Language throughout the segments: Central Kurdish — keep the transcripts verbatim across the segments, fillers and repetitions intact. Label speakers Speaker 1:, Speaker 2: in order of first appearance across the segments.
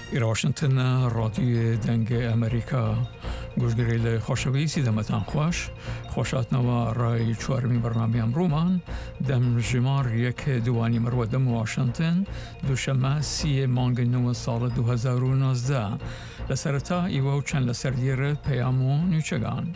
Speaker 1: إلى واشنطن رادیو دنگ امریکا گوشگیری خوشویسی دمتان خوش خوشات نوا رای چهارمی برنامه امرومان دم جمار یک دوانی مرو دم واشنطن دوشنبه سی مانگ نو سال دو هزار و نوزده لسرتا ایوو چند لسردیر پیامو نیچگان.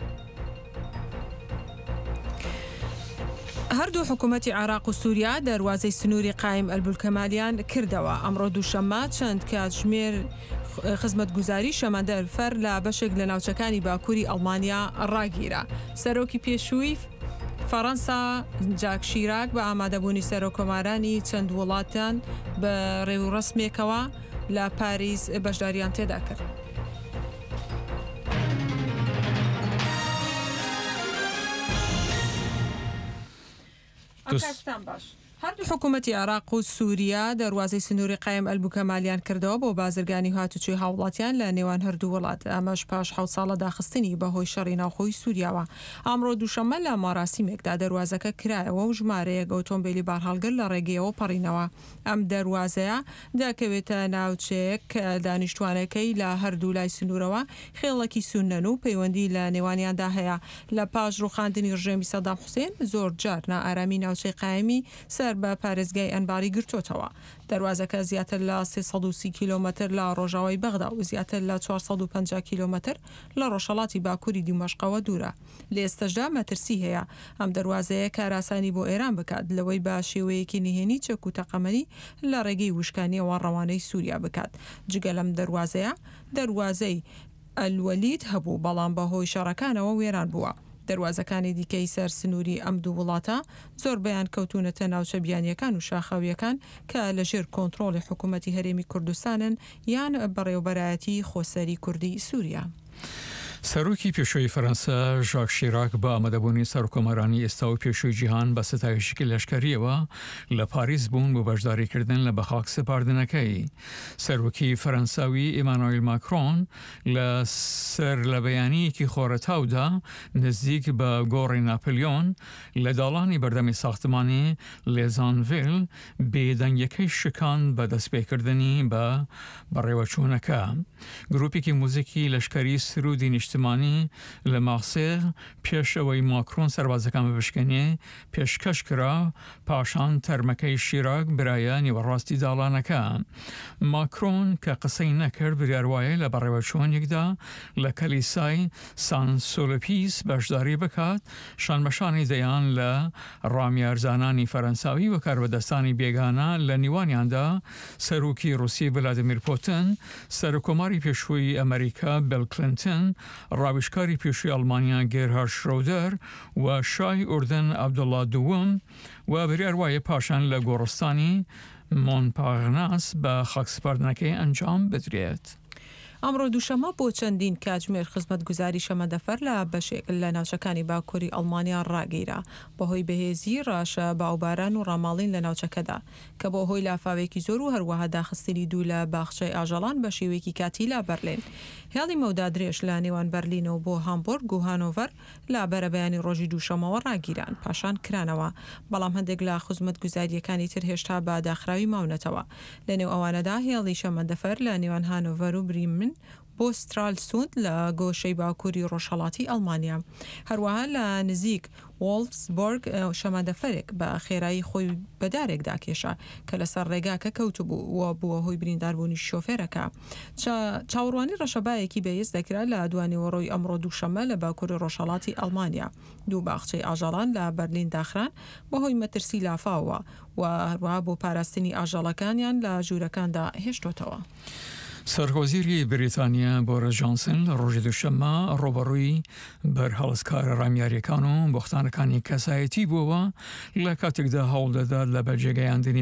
Speaker 2: هەردوو حکوومەتی عێراق و سووریا دەواازەی سنووری قایم ئەلبولکەمالیان کردەوە. ئەمڕۆ دووشەممە چەند کاتژمێر خزمەتگوزاری شەمەندەفەر لە بەشێک لە ناوچەکانی باکووری ئەڵمانیا ڕاگیرە. سەرۆکی پێشووی فەڕەنسا جاک شیراک بە ئامادەبوونی سەرۆکۆمارانی چەند وڵاتان بە ڕێوڕسمێکەوە لە پاریس بەشداریان تێدا کرد. هەردوو حکوومەتی عێراق و سووریا دەواازەی سنووری قایم ئەلبولکەمالیان کردەوە بۆ بازرگانی هاتوچوی هاوڵاتیان لە نێوان هەردوو وڵات. ئەمەش پاش حەوت ساڵە داخستنی بەهۆی شەڕی ناوخۆی سووریاوە. ئەمڕۆ دووشەممە لە ماراسیمێکدا دەواازەکە کرایەوە و ژمارەیەک ئۆتۆمبیلی بارهەڵگر لە ڕێگەیەوە پەڕینەوە. ئەم دەواازەیە دەکەوێتە ناوچەیەک کە دانیشتوانەکەی لە هەردوو لای سنوورەوە خێڵەکی سونەن و پەیوەندی لە نێوانیاندا هەیە. لە پاش ڕوخاندنی ڕژێمی سەدام حوسێن زۆر جار نائارامی ناوچەی قایمی سەر بە پارێزگای ئەنباری گرتوتەوە. دەواازەکە زیاتر لە سێسەد و سی کیلۆمەتر لە ڕۆژاوای بەغدا و زیاتر لە چوارسەد و پەنجا کیلۆمەتر لە ڕۆژهەڵاتی باکووری دیمەشقەوە دوورە. لە ئێستەشدا مەترسی هەیە ئەم دەواازەیە کاراسانی بۆ ئێران بکات لەوەی با شێوەیەکی نهێنی چەک و تەقەمەنی لە ڕێگەی وشکانیەوە ڕەوانەی سووریا بکات. جگە لەم دەواازەیە دەواازەی ئەلوەلید هەبوو بەڵام بەهۆی شەڕەکانەوە وێران بووە. دەواازەکانی دیکەی سەر سنووری ئەم دوو وڵاتە زۆر بەیان کەوتونەتە ناوچە بیانیەکان و شاخەویەکان کە لەژێر کۆنتڕۆڵی حکوومەتی هەرێمی کوردستانن یان بەڕێوەبەرایەتی خۆسەری کوردی سووریا.
Speaker 1: سەرۆکی پێشووی فەرەنسا ژاک شیراک بە ئامادەبوونی سەرۆکۆمارانی ئێستا و پێشووی جیهان بە ستایشی لەشکریەوە لە پاریس بوون بۆ بەشداریکردن لە بەخاک سپاردنەکەی. سەرۆکی فەرەنساوی ئیمانوئیل ماکرۆن لە سەر لە بەیانیەکی خۆرەتاودا نزیک بە گۆڕی ناپلیۆن لە داڵانی بەردەمی ساختمانی لێزانڤیل بێدەنگیەکەی شکان بە دەستپێکردنی بە بەڕێوەچوونەکە. گروپێکی موزیکی لەشکری سرودی نیشتمانی لە ماسێغ پێش ئەوەی ماکرۆن سەربازەکان ببشکێنێ پێشکەش کرا پاشان تەرمەکەی شیراک برایە نیوەڕاستی داڵانەکە. ماکرۆن کە قسەی نەکرد بریاروایە لە بەڕێوەچوونێکدا لە کەلیسای سان سۆلۆپیس بەشداری بکات شانبەشانی دەیان لە ڕامیارزانانی فەرەنساوی و کاربەدەستانی بێگانە لە نیوانیاندا سەرۆکی ڕووسی ڤلادیمیر پۆتن، سەرۆکۆماری پێشووی ئەمریکا بیل کلینتن، ڕاویشکاری پێشووی ئەڵمانیا گێرهارد شرۆدەر و شای ئوردن عەبدوڵڵا دووەم و بریاروایە پاشان لە گۆڕستانی مۆنپارناس بە خاکسپاردنەکەی ئەنجام بدرێت.
Speaker 2: ئەمڕۆ دووشەممە بۆ چەندین کاتژمێر خزمەتگوزاری شەمەندەفەر لە بەشێک لە ناوچەکانی باکووری ئەڵمانیا ڕاگەیرا بەهۆی بەهێزی ڕاشە باوباران و ڕاماڵین لە ناوچەکەدا کە بۆ هۆی لافاوێکی زۆر و هەروەها داخستنی دوو لە باخچەی ئاژەڵان بە شێوەیەکی کاتی لا بەرلین. هێڵی مەودا درێژ لە نێوان بەرلینەوە بۆ هامبۆرگ و هانۆڤەر لە بەرەبەیانی ڕۆژی دووشەممەوە ڕاگیران پاشان کرانەوە، بەڵام هەندێک لە خزمەتگوزاریەکانی تر هێشتا بە داخراوی ماونەتەوە. لە نێو ئەوانەدا هێڵی شەمەندەفەر لە نێوان هانۆڤەر و بریمن بۆ سترالسوند لە گۆشەی باکووری ڕۆژهەڵاتی ئەڵمانیا. هەروەها لە نزیک وۆلفسبۆرگ شەمەندەفەرێک بە خێرایی خۆی بەدارێکدا کێشا کە لەسەر ڕێگاکە کەوتبوو و بووە هۆی برینداربوونی شۆفێرەکە. چاوەڕوانی ڕەشەبایەکی بەهێز دەکرا لە دوانی وەڕۆی ئەمڕۆ دووشەممە لە باکووری ڕۆژهەڵاتی ئەڵمانیا. دوو باخچەی ئاژەڵان لە بەرلین داخران بەهۆی مەترسی لافاوە و هەروەها بۆ پاراستنی ئاژەڵەکانیان لە ژوورەکاندا هێشتۆتەوە.
Speaker 1: سەرۆکۆزیری بریتانیا بۆرس جۆنسن لە ڕۆژی دووشەممە ڕۆبەڕووی بەرهەڵسکارە ڕامیاریەکان و بۆختانەکانی کەسایەتی بووەوە لە کاتێکدا هەوڵ دەدات لە بەجێگەیاندنی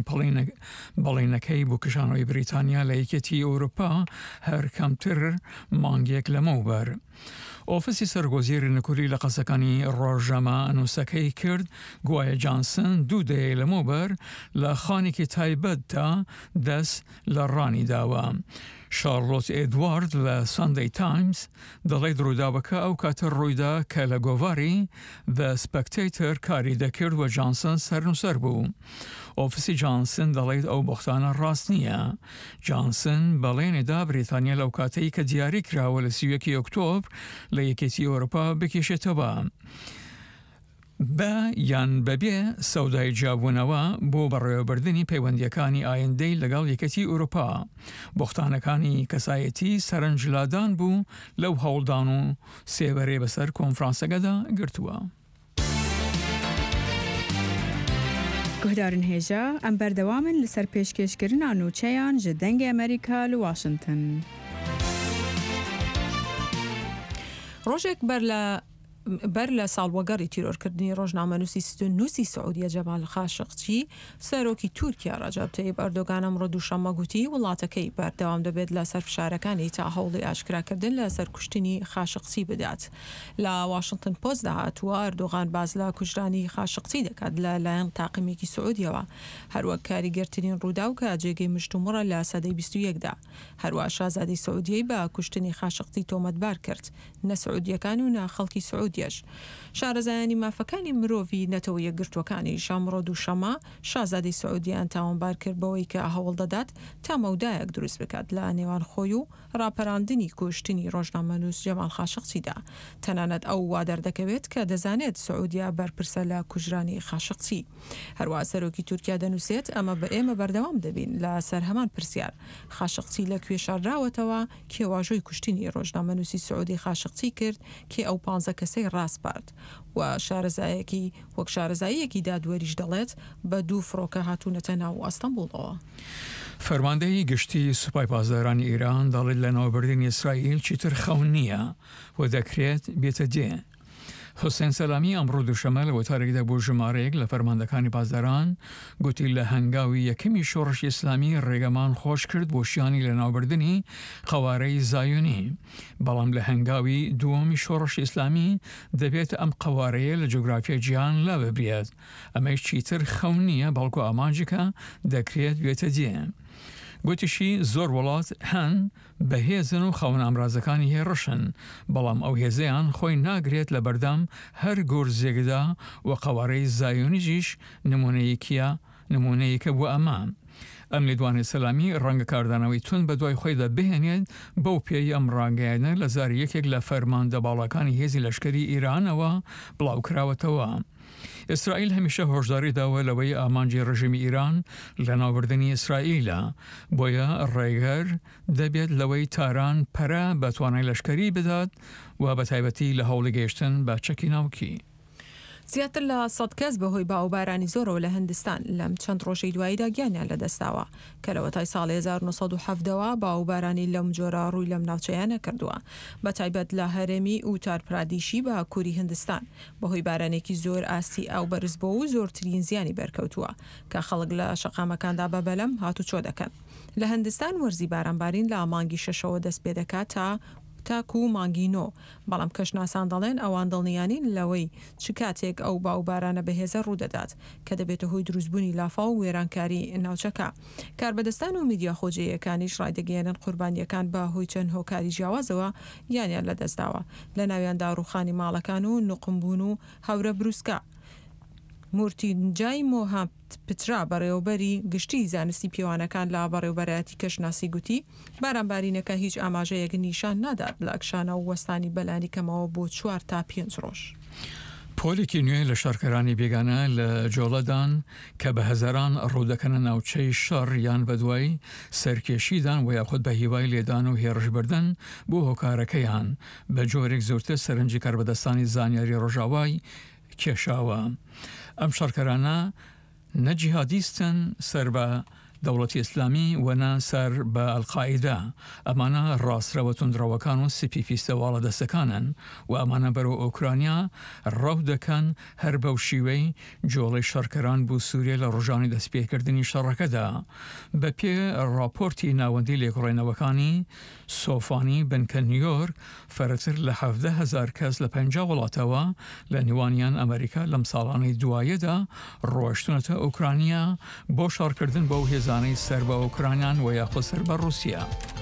Speaker 1: بەڵێنەکەی بۆ کشانەوەی بریتانیا لە یەکێتی ئەوروپا هەر کەمتر مانگێک لەمەوبەر. ئۆفیسی سەرگۆزیری نەکووری لە قەسەکانی ڕۆژەمە نووسەکەی کرد گوایە جانسن دوو دەیە لەمەوبەر لە خانێکی تایبەتدا دەست لە ڕانی داوە. شارلۆت ئێدوارد لە ساندەی تایمز دەڵێت ڕووداوەکە ئەو کاتە ڕوویدا کە لە گۆڤاری The Spectator کاری دەکرد و جانسن سەرنووسەر بوو. ئۆفیسی جانسن دەڵێت ئەو بۆختانە ڕاست نییە. جانسن بەڵێنێدا بریتانیا لەو کاتەی کە دیاری کراوە لە سیوەکی ئۆکتۆبر لە یەکێتی ئەوروپا بکێشێتەوە. بە یان بەبێ سەودای جیابوونەوە بۆ بەڕێوەبردننی پەیوەندیەکانی ئایندەی لەگەڵ یەکەتی ئوروپا. بۆختانەکانی کەسایەتی سەرنجلادان بوو لەو هەوڵدان و سێوەرێ بەسەر کۆنفرانسەکەدا گرتووە.
Speaker 3: گوهدارن هێژە ئەم بەردەوامن لەسەر پێشکەشکردنا نوچەیان ji dengê ئەمریکا li Washington.
Speaker 2: ڕۆژێک بەر لە بەر لە ساڵوەگەڕی تیرۆرکردنی ڕۆژنامەنووسی نووسی سعودیە جەمال خاشقچی سەرۆکی تورکیا ڕەجەب تەیب ئەردۆغان ئەمڕۆ دووشەممە گوتی وڵاتەکەی بەردەوام دەبێت لە سەر فشارەکانی تا هەوڵی ئاشکراکردن لە سەر کوشتنی خاشقچی بدات. لە واشنگتن پۆست داهاتووە ئەردۆغان باز لە کوژرانی خاشقچی دەکات لە لایەن تاقیمێکی سعودیەوە، هەروەک کاریگەرترین ڕووداو کە جێگەی مشتومڕە لە سەدەی بیست و یەکدا. هەروە شازادەی سعودیەی بە کوشتنی خاشقچی تۆمەتبار کرد، نە سعودیەکان و نە خەڵکی سعودی. شارەزایانی مافەکانی مرۆڤی نەتەوە یەکگرتوەکانی شەمڕۆ دووشەمە شازادەی سعودیان تاوانبار کرد بەوەی کە هەوڵ دەدات تا مەودایەک دروست بکات لە نێوان خۆی و ڕاپەڕاندنی کوشتنی ڕۆژنامەنووس جەمال خاشقچیدا. تەنانەت ئەو وا دەردەکەوێت کە دەزانێت سعودیا بەرپرسە لە کوژرانی خاشقچی. هەروە سەرۆکی تورکیا دەنووسێت ئەمە بە ئێمە بەردەوام دەبین لە سەر هەمان پرسیار خاشقچی لەکوێ شاردراوەتەوە کێواژۆی کوشتنی ڕۆژنامەنووسی سعودی خاشقچی کرد کێ ئەو پانزە کەسەی ڕاستپارد و شارەزایەکی وەک شارەزاییەکی دادوەریش دەڵێت بە دوو فڕۆکە هاتوونەتە ناو ئەستەمبوڵەوە.
Speaker 1: فەرماندەی گشتی سوپای پاسدارانی ئیران دەڵێت لە ناوبردنی ئیسرائیل چیتر خەون نییە و دەکرێت بێتە دێ. حوسێن سەلامی ئەمڕۆ دووشەمە لە وەتارێکدا بۆ ژمارەیەک لە فەرماندەکانی پاسداران گوتی لە هەنگاوی یەکەمی شۆڕشی ئیسلامی ڕێگەمان خۆش کرد بۆ شیانی لە ناوبردنی قەوارەی زایۆنی، بەڵام لە هەنگاوی دووەمی شۆڕشی ئیسلامی دەبێت ئەم قەوارەیە لە جۆگرافیای جیهان لا ببرێت. ئەمەش چیتر خەون نییە بەڵکو ئامانجێکە دەکرێت بێتە دێ. گوتیشی زۆر وڵات هەن بەهێزن و خەون ئامرازەکانی هێڕشن، بەڵام ئەو هێزەیان خۆی ناگرێت لە بەردەم هەر گۆرزێگدا و قەوارەی زایۆنیژیش نمونەیەکیە نمونەیەکە بۆ ئەمە. ئەم لێدوانی سەلامی ڕەنگە کاردانەوەی تون بە دوای خۆیدا بهێنێت بەو پێی ئەم ڕانگەیانە لە زاری یەکێک لە فەرماندە باڵەکانی هێزی لەشکری ئیرانەوە بڵاوکراوەتەوە. ئیسرائیل هەمیشە هۆشداری داوە لەوەی ئامانجی ڕژیمی ئیران لە ناوبردنی ئیسرائیلە، بۆیە ڕێگەر دەبێت لەوەی تاران پەرە بە توانای لەشکری بدات و بە تایبەتی لە هەوڵی گەیشتن بە چەکی ناوکی.
Speaker 2: زیاتر لە سەد کەس بەهۆی باوبارانی زۆرەوە لە هەندستان لەم چەند ڕۆژەی دواییدا گیانیان لەدەستاوە کە لەوەتای ساڵی هەزار و نۆ سەد و حەڤدەوە باوبارانی لەم جۆرە ڕووی لەم ناوچەیانە کردووە، بە تایبەت لە هەرێمی ئوتار پرادیشی بە کووری هەندستان بەهۆی بارانێکی زۆر ئاستی ئەو بەرز بۆ و زۆرترین زیانی بەرکەوتووە کە خەڵک لە شەقامەکاندا بە بەلەم هاتوچۆ دەکەن. لە هەندستان وەرزی بارانبارین لە مانگی شەشەوە دەست پێ دەکات تا تاکو و مانگینۆ، بەڵام کەشناسان دەڵێن ئەوان دڵنیانین لەوەی چ کاتێک ئەو باوبارانە بەهێزە ڕوودەدات کە دەبێتە هۆی دروستبوونی لافا و وێرانکاری ناوچەکە. کاربەدەستان و میدیا خۆجێیەکانیش ڕایدەگەیەنن قوربانیەکان بە هۆی چەند هۆکاری جیاوازەوە یانیان لەدەستداوە، لە ناویاندا ڕوخانی ماڵەکان و نوقمبوون و هەورە بروسکە. مورتینجای مۆهاب پترا بەڕێوەبەری گشتی زانستی پێوانەکان لە بەڕێوەبەرەتی کەشناسی گوتی بارانبارینەکە هیچ ئاماژەیەک نیشان نادات لە ئەکشانە و وەستانی بەلانی کەمەوە بۆ چوار تا پێنج ڕۆژ.
Speaker 1: پۆلێکی نوێ لە شارکەرانی بێگانە لە جۆڵەدان کە بە هەزاران ڕوودەکەنە ناوچەی شەڕ یان بەدوای سەرکێشیدان و یاخود بە هیوای لێدان و هێڕشبردن بۆ هۆکارەکەیان بە جۆرێک زۆرتر سەرنجی کاربەدەستانی زانیاری ڕۆژاوای کێشاوە. ئەم شارکەرانە نەجیهادیستن سەر بە دەوڵەتی ئیسلامی وەنا سەر بە ئەلقاعیدا، ئەمانە ڕاسترەوە توندڕەوەکان و سپی پیسەواڵە دەستەکانن و ئەمانە بەرەو ئۆکرانیا ڕەو دەکەن هەر بەو شیوەی جۆڵەی شەڕکەران بۆ سووریا لە ڕۆژانی دەستپێکردنی شەڕەکەدا. بە پێ راپۆرتی ناوەندی لێکۆڕێنەوەکانی سۆفانی بنکە نیویۆرک فەرەتر لە حەڤدە هەزار کەس لە پەنجا وڵاتەوە لە نێوانیان ئەمریکا لەم ساڵانەی دوایەدا ڕۆیشتونەتە ئۆکرانیا بۆ شەڕکردن بەو هێزانەی سەر بە ئۆکرانیان و یاخۆ سەر بە رووسیا.